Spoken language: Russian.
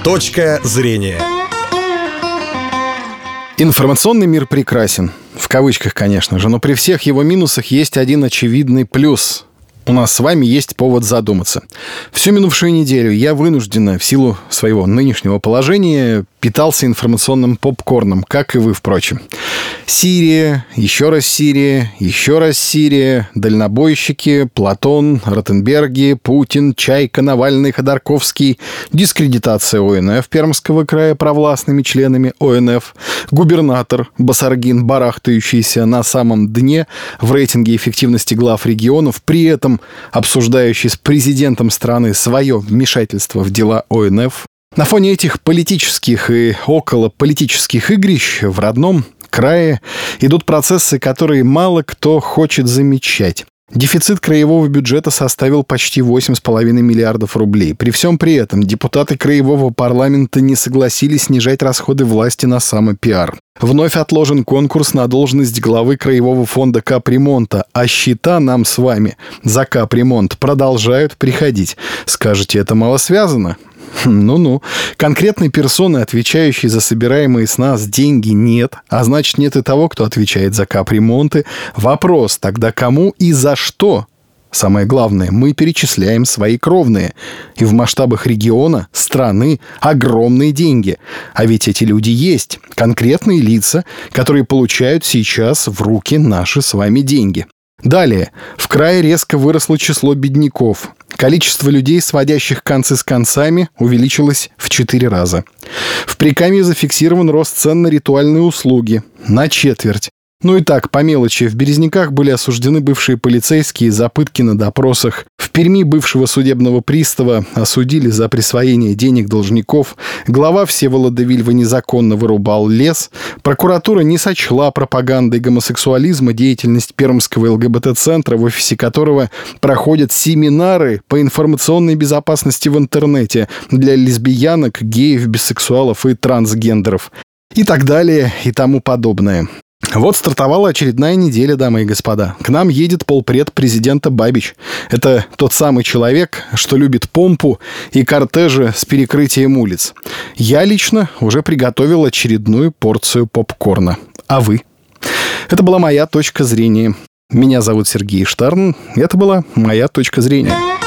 Точка зрения. Информационный мир прекрасен. В кавычках, конечно же. Но при всех его минусах есть один очевидный плюс. У нас с вами есть повод задуматься. Всю минувшую неделю я вынужденно, в силу своего нынешнего положения, питался информационным попкорном, как и вы, впрочем. Сирия, еще раз Сирия, еще раз Сирия, дальнобойщики, Платон, Ротенберги, Путин, Чайка, Навальный, Ходорковский, дискредитация ОНФ Пермского края провластными членами ОНФ, губернатор Басаргин, барахтающийся на самом дне в рейтинге эффективности глав регионов, при этом обсуждающий с президентом страны свое вмешательство в дела ОНФ. На фоне этих политических и околополитических игрищ в родном крае идут процессы, которые мало кто хочет замечать. Дефицит краевого бюджета составил почти 8,5 миллиардов рублей. При всем при этом депутаты краевого парламента не согласились снижать расходы власти на самопиар. Вновь отложен конкурс на должность главы краевого фонда капремонта, а счета нам с вами за капремонт продолжают приходить. Скажете, это мало связано? Ну-ну. Конкретной персоны, отвечающей за собираемые с нас деньги, нет. А значит, нет и того, кто отвечает за капремонты. Вопрос тогда кому и за что? Самое главное, мы перечисляем свои кровные. И в масштабах региона, страны огромные деньги. А ведь эти люди есть. Конкретные лица, которые получают сейчас в руки наши с вами деньги. Далее. В крае резко выросло число бедняков. Количество людей, сводящих концы с концами, увеличилось в 4 раза. В Прикамье зафиксирован рост цен на ритуальные услуги на 1/4. Ну и так, по мелочи, в Березняках были осуждены бывшие полицейские за пытки на допросах. В Перми бывшего судебного пристава осудили за присвоение денег должников. Глава Всеволода Вильва незаконно вырубал лес. Прокуратура не сочла пропагандой гомосексуализма деятельность Пермского ЛГБТ-центра, в офисе которого проходят семинары по информационной безопасности в интернете для лесбиянок, геев, бисексуалов и трансгендеров. И так далее, и тому подобное. Вот стартовала очередная неделя, дамы и господа. К нам едет полпред президента Бабич. Это тот самый человек, что любит помпу и кортежи с перекрытием улиц. Я лично уже приготовил очередную порцию попкорна. А вы? Это была моя точка зрения. Меня зовут Сергей Штарн. Это была моя точка зрения.